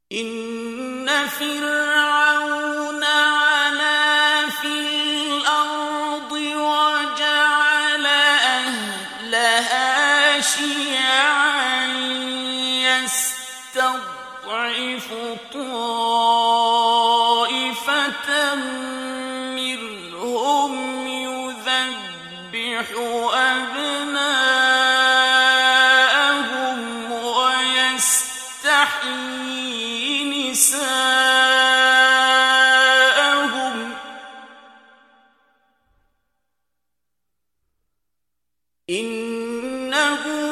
إن فرعون علا في الأرض وجعل أهلها شيعا يستضعف طائفة منهم يذبح أبناءهم ويستحيي نساءهم إنه